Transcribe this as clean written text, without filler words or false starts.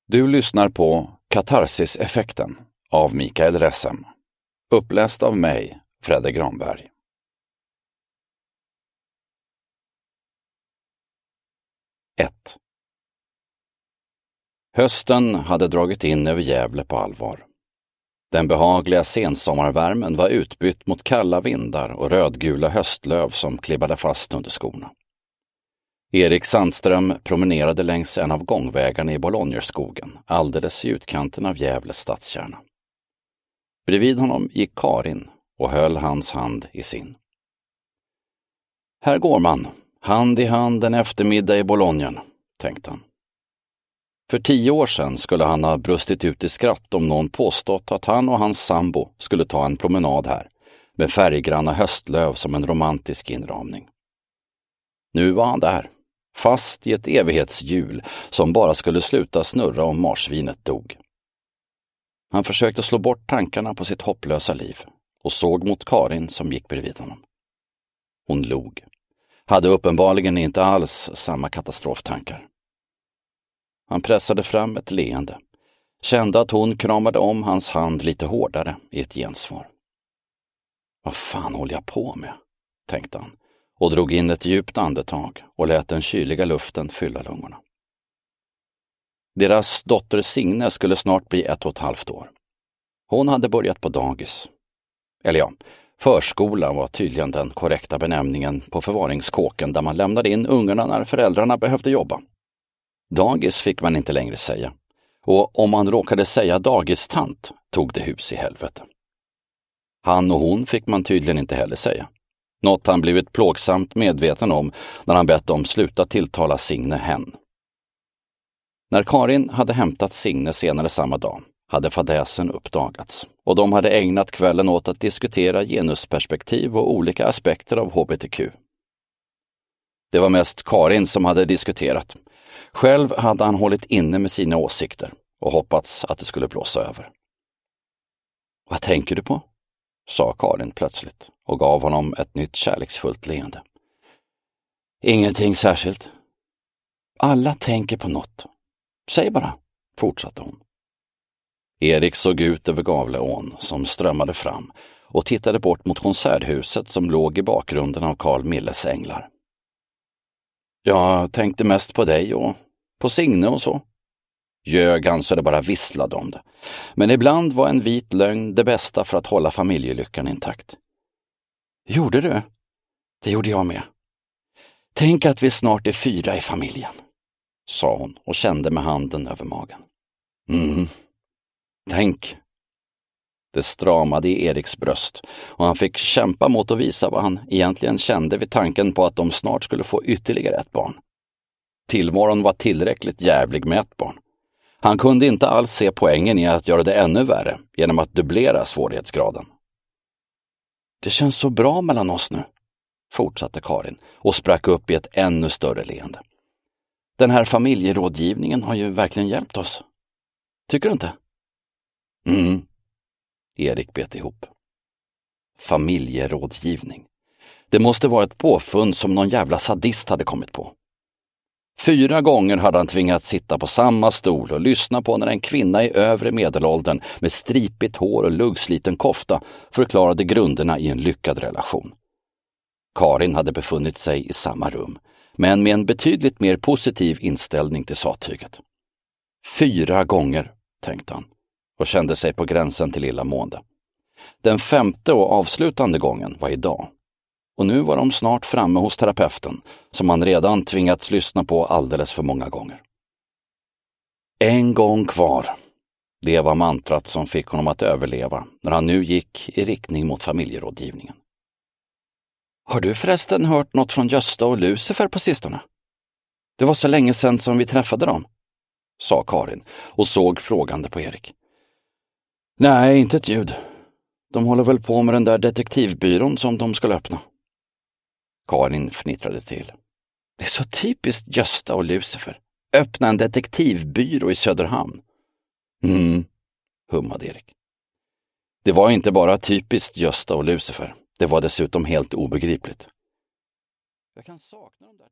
Du lyssnar på Katarsis-effekten av Mikael Ressem. Uppläst av mig, Fredrik Granberg. 1. Hösten hade dragit in över Gävle på allvar. Den behagliga sensommarvärmen var utbytt mot kalla vindar och rödgula höstlöv som klibbade fast under skorna. Erik Sandström promenerade längs en av gångvägarna i Bolognerskogen, alldeles i utkanten av Gävles stadskärna. Bredvid honom gick Karin och höll hans hand i sin. Här går man, hand i hand en eftermiddag i Bolognen, tänkte han. För 10 år sedan skulle han ha brustit ut i skratt om någon påstått att han och hans sambo skulle ta en promenad här, med färggranna höstlöv som en romantisk inramning. Nu var han där, fast i ett evighetshjul som bara skulle sluta snurra om marsvinet dog. Han försökte slå bort tankarna på sitt hopplösa liv och såg mot Karin som gick bredvid honom. Hon log, hade uppenbarligen inte alls samma katastroftankar. Han pressade fram ett leende, kände att hon kramade om hans hand lite hårdare i ett gensvar. Vad fan håller jag på med, tänkte han och drog in ett djupt andetag och lät den kyliga luften fylla lungorna. Deras dotter Signe skulle snart bli 1,5 år. Hon hade börjat på dagis. Eller ja, förskola var tydligen den korrekta benämningen på förvaringskåken där man lämnade in ungarna när föräldrarna behövde jobba. Dagis fick man inte längre säga. Och om man råkade säga dagistant tog det hus i helvete. Han och hon fick man tydligen inte heller säga. Något han blivit plågsamt medveten om när han bett dem sluta tilltala Signe hen. När Karin hade hämtat Signe senare samma dag hade fadäsen uppdagats och de hade ägnat kvällen åt att diskutera genusperspektiv och olika aspekter av HBTQ. Det var mest Karin som hade diskuterat. Själv hade han hållit inne med sina åsikter och hoppats att det skulle blåsa över. Vad tänker du på? Sa Karin plötsligt och gav honom ett nytt kärleksfullt leende. Ingenting särskilt. Alla tänker på något. Säg bara, fortsatte hon. Erik såg ut över Gavleån som strömmade fram och tittade bort mot konserthuset som låg i bakgrunden av Carl Milles änglar. Jag tänkte mest på dig och på Signe och så. Ljög han så det bara visslade om det. Men ibland var en vit lögn det bästa för att hålla familjelyckan intakt. Gjorde du? Det gjorde jag med. Tänk att vi snart är 4 i familjen, sa hon och kände med handen över magen. Tänk. Det stramade i Eriks bröst och han fick kämpa mot att visa vad han egentligen kände vid tanken på att de snart skulle få ytterligare ett barn. Tillvaron var tillräckligt jävlig med ett barn. Han kunde inte alls se poängen i att göra det ännu värre genom att dubblera svårighetsgraden. Det känns så bra mellan oss nu, fortsatte Karin och sprack upp i ett ännu större leende. Den här familjerådgivningen har ju verkligen hjälpt oss. Tycker du inte? Erik bet ihop. Familjerådgivning. Det måste vara ett påfund som någon jävla sadist hade kommit på. 4 gånger hade han tvingats sitta på samma stol och lyssna på när en kvinna i övre medelåldern med stripigt hår och luggsliten kofta förklarade grunderna i en lyckad relation. Karin hade befunnit sig i samma rum, men med en betydligt mer positiv inställning till sattyget. 4 gånger, tänkte han, och kände sig på gränsen till illamående. Den 5:e och avslutande gången var idag. Och nu var de snart framme hos terapeuten, som han redan tvingats lyssna på alldeles för många gånger. En gång kvar. Det var mantrat som fick honom att överleva när han nu gick i riktning mot familjerådgivningen. Har du förresten hört något från Gösta och Lucifer på sistone? Det var så länge sedan som vi träffade dem, sa Karin och såg frågande på Erik. Nej, inte ett ljud. De håller väl på med den där detektivbyrån som de skulle öppna. Karin fnittrade till. Det är så typiskt Gösta och Lucifer. Öppna en detektivbyrå i Söderhamn. Hummade Erik. Det var inte bara typiskt Gösta och Lucifer. Det var dessutom helt obegripligt. Jag kan sakna dem där